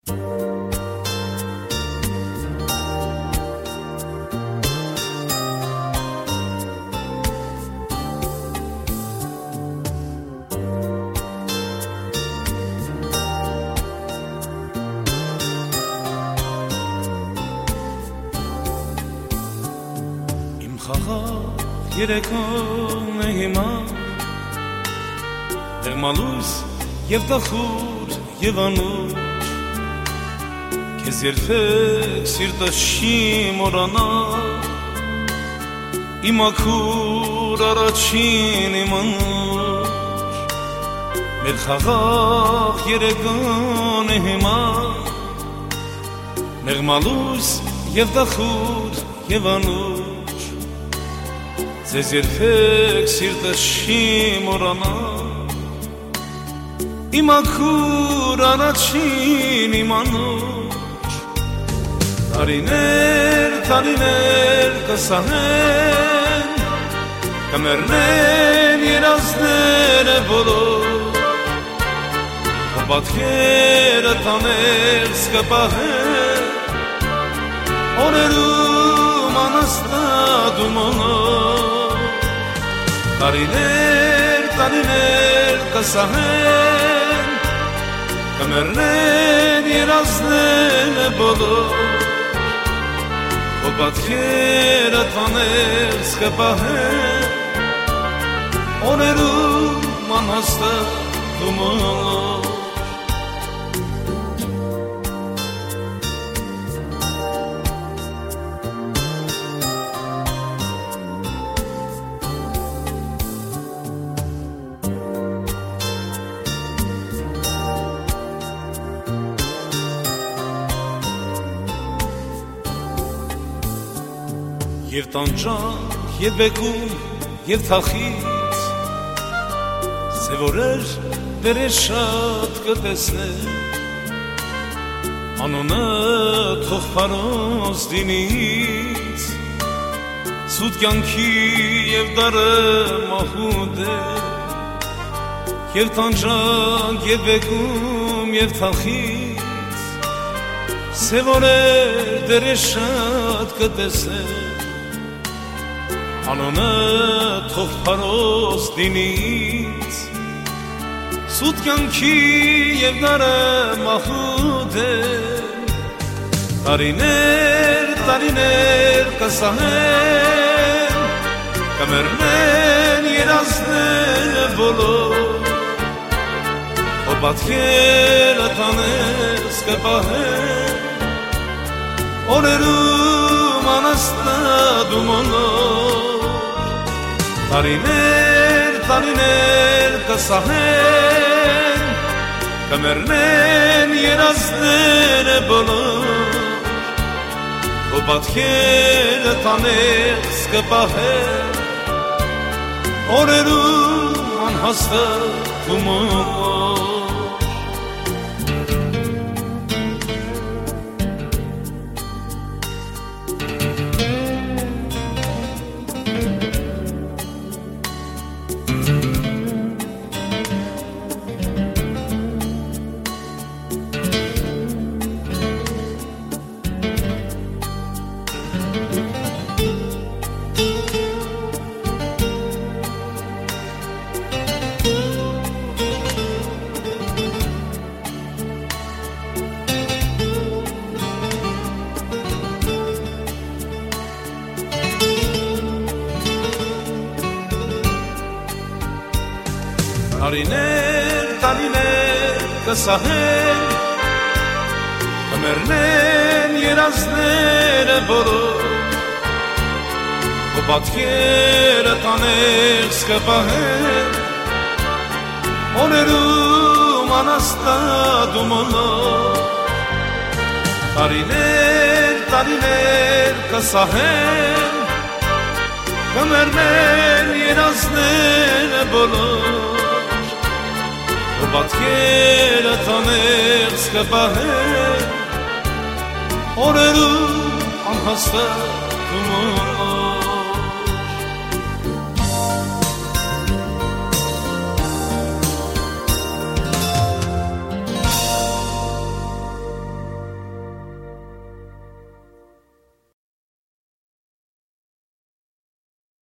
Երեկոն է հիմա Դեղմալույս և դախուր և անուր Քեզ երբեք սիրտը չի մորանա Իմ աքուր առաջին իմ անուր Մեր խաղաղ երեկոն է հիմա Դեղմալույս և դախուր և անուր Ձեզ երբեք սիրտը չի մորանա Իմ աքուր առաջին իմ անուր Տարիներ, տարիներ կսահեն Կմեռնեն երազները բոլոր Պատկերը տաներս կպահեն Օրերում անաստատում օնոր Տարիներ, տարիներ կսահեն Կմեռնեն երազները բոլոր Քո պատկերը տաներս կպահեն Օրերում անհաստատում օնոր Եվ տանջանք, և բեկում, և թախից Սևորեր վերեր շատ կտեսներ Անոնը թող պարոս դինից Սուտ կյանքի և դարը մահուդ է Եվ տանջանք, և բեկում, և թախից Սևորեր վերեր շատ կտեսներ Անոնը թող պարոս դինից Սուտ կյանքի և դարը մահուդ է Տարիներ, տարիներ կսահեն Կմեռնեն երազները բոլոր Քո պատկերը տաներս կպահեն Օրերում անաստատում օնոր Տարիներ, տարիներ կսահեն Կմեռնեն երազները բոլոր Քո պատկերը տաներս կպահեն Օրերում անհաստատում օնոր Տարիներ, տարիներ կսահեն Կմեռնեն երազները բոլոր Քո պատկերը տաներս կպահեն Օրերում անաստատում օնոր Տարիներ, տարիներ կսահեն Կմեռնեն երազները բոլոր Քո պատկերը տաներս կպահեն Օրերում անհաստատում օնոր